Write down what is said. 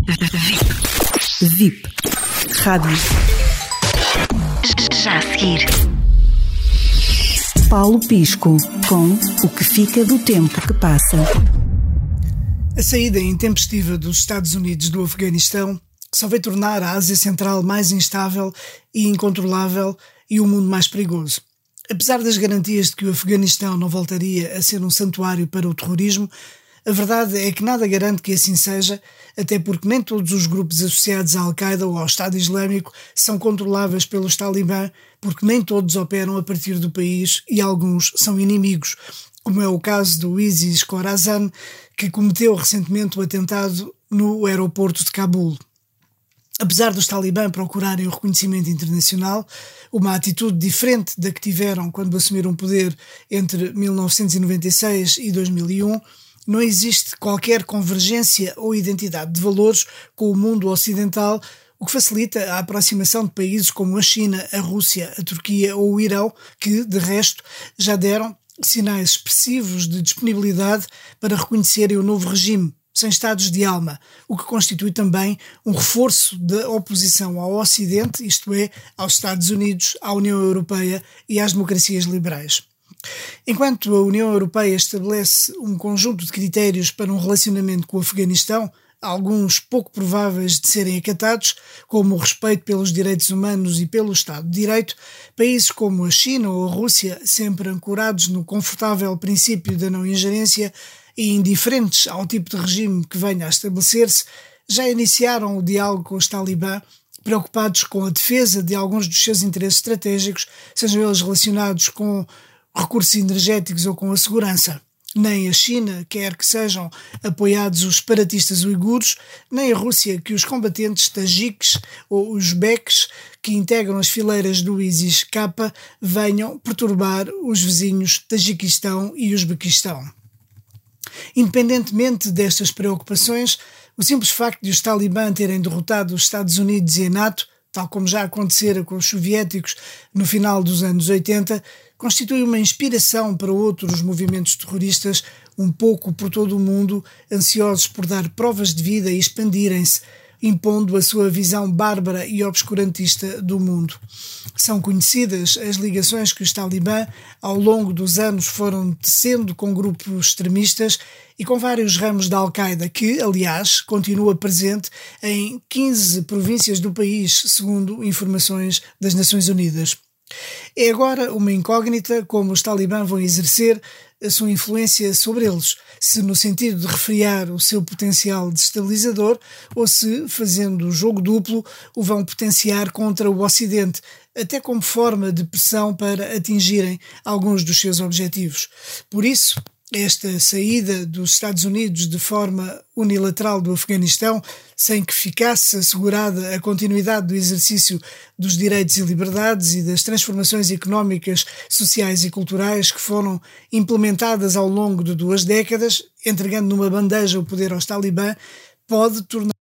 VIP. Rádio. Já a seguir. Paulo Pisco, com O que fica do tempo que passa. A saída intempestiva dos Estados Unidos do Afeganistão só veio tornar a Ásia Central mais instável e incontrolável e o mundo mais perigoso. Apesar das garantias de que o Afeganistão não voltaria a ser um santuário para o terrorismo, a verdade é que nada garante que assim seja, até porque nem todos os grupos associados à Al-Qaeda ou ao Estado Islâmico são controláveis pelos talibã, porque nem todos operam a partir do país e alguns são inimigos, como é o caso do ISIS Khorasan, que cometeu recentemente o atentado no aeroporto de Cabul. Apesar dos talibã procurarem o reconhecimento internacional, uma atitude diferente da que tiveram quando assumiram o poder entre 1996 e 2001, não existe qualquer convergência ou identidade de valores com o mundo ocidental, o que facilita a aproximação de países como a China, a Rússia, a Turquia ou o Irão, que, de resto, já deram sinais expressivos de disponibilidade para reconhecerem o novo regime, sem estados de alma, o que constitui também um reforço da oposição ao Ocidente, isto é, aos Estados Unidos, à União Europeia e às democracias liberais. Enquanto a União Europeia estabelece um conjunto de critérios para um relacionamento com o Afeganistão, alguns pouco prováveis de serem acatados, como o respeito pelos direitos humanos e pelo Estado de Direito, países como a China ou a Rússia, sempre ancorados no confortável princípio da não ingerência e indiferentes ao tipo de regime que venha a estabelecer-se, já iniciaram o diálogo com os talibã, preocupados com a defesa de alguns dos seus interesses estratégicos, sejam eles relacionados com recursos energéticos ou com a segurança. Nem a China quer que sejam apoiados os separatistas uigures, nem a Rússia que os combatentes tajiques ou uzbeques que integram as fileiras do ISIS-K venham perturbar os vizinhos Tajiquistão e Uzbequistão. Independentemente destas preocupações, o simples facto de os talibã terem derrotado os Estados Unidos e a NATO, tal como já acontecera com os soviéticos no final dos anos 80, constitui uma inspiração para outros movimentos terroristas um pouco por todo o mundo, ansiosos por dar provas de vida e expandirem-se, impondo a sua visão bárbara e obscurantista do mundo. São conhecidas as ligações que os talibã ao longo dos anos foram tecendo com grupos extremistas e com vários ramos da Al-Qaeda que, aliás, continua presente em 15 províncias do país, segundo informações das Nações Unidas. É agora uma incógnita como os talibã vão exercer a sua influência sobre eles, se no sentido de refriar o seu potencial desestabilizador ou se, fazendo o jogo duplo, o vão potenciar contra o Ocidente, até como forma de pressão para atingirem alguns dos seus objetivos. Por isso, esta saída dos Estados Unidos de forma unilateral do Afeganistão, sem que ficasse assegurada a continuidade do exercício dos direitos e liberdades e das transformações económicas, sociais e culturais que foram implementadas ao longo de 2 décadas, entregando numa bandeja o poder aos talibã, pode tornar